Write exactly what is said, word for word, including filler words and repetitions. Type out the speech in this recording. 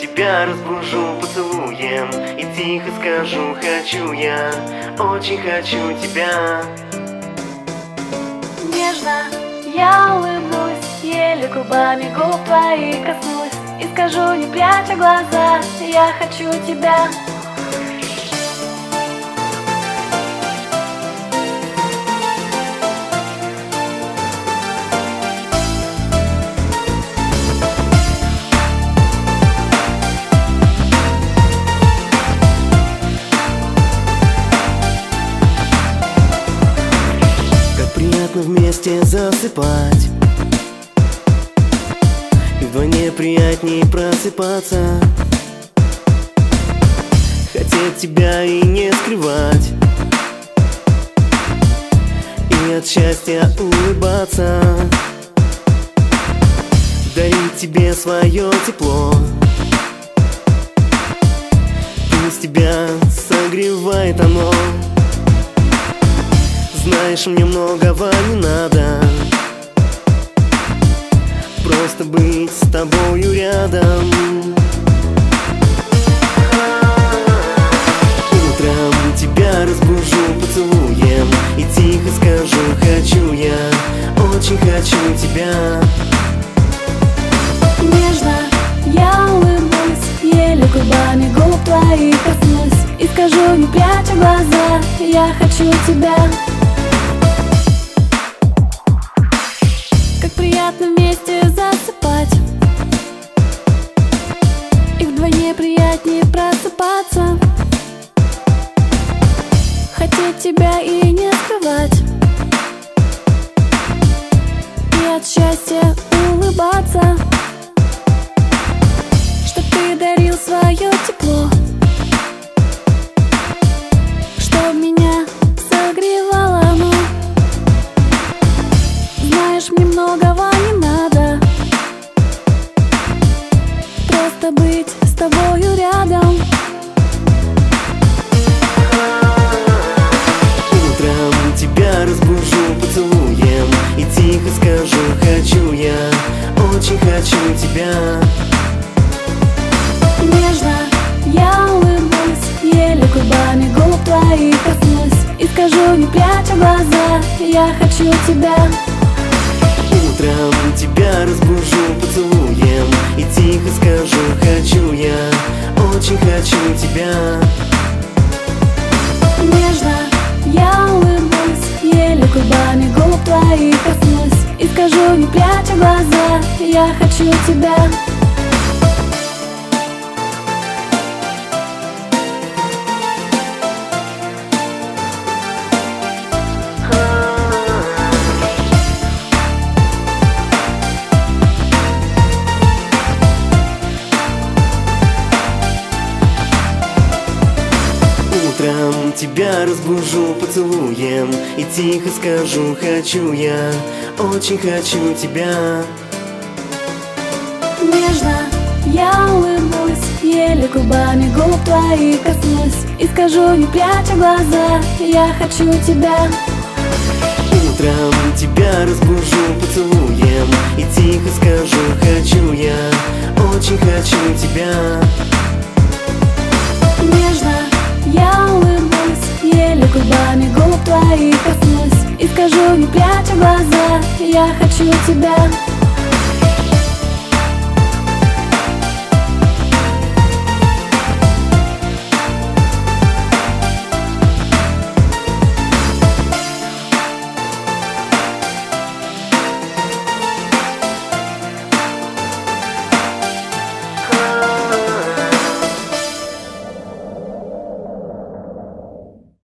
тебя разбужу поцелуем и тихо скажу: хочу я, очень хочу тебя. Нежно я улыбнусь, еле губами губ твоих коснусь и скажу, не пряча глаза: я хочу тебя. Вместе засыпать, и вдвойне приятней просыпаться. Хотеть тебя и не скрывать, и от счастья улыбаться. Дарить тебе свое тепло, пусть тебя согревает оно. Знаешь, мне многого не надо, просто быть с тобою рядом. Утром тебя разбужу поцелуем и тихо скажу: хочу я, очень хочу тебя. Нежно я улыбнусь, еле губами губ твоих коснусь и скажу, не пряча глаза: я хочу тебя. Приятно вместе засыпать, и вдвойне приятнее просыпаться. Хотеть тебя и не скрывать, и от счастья улыбаться. Чтоб ты дарил свое тепло, чтоб меня согревало оно. Знаешь, мне многого не надо, просто быть с тобою рядом. Утром тебя разбужу поцелуем и тихо скажу: хочу я, очень хочу тебя. Нежно я улыбнусь, еле губами губ твоих коснусь и скажу, не пряча глаза: я хочу тебя. Утром тебя разбужу поцелуем и тихо скажу: хочу я, очень хочу тебя. Нежно я улыбнусь, еле губами губ твоих коснусь и скажу, не пряча глаза: я хочу тебя. Утром тебя разбужу поцелуем и тихо скажу: хочу я, очень хочу тебя. Нежно я улыбнусь, еле губами губ твоих коснусь и скажу, не пряча глаза: я хочу тебя. Утром тебя разбужу поцелуем и тихо скажу: хочу я, очень хочу тебя. Нежно я улыбнусь, еле губами губ твоих коснусь и скажу, не пряча глаза: я хочу тебя.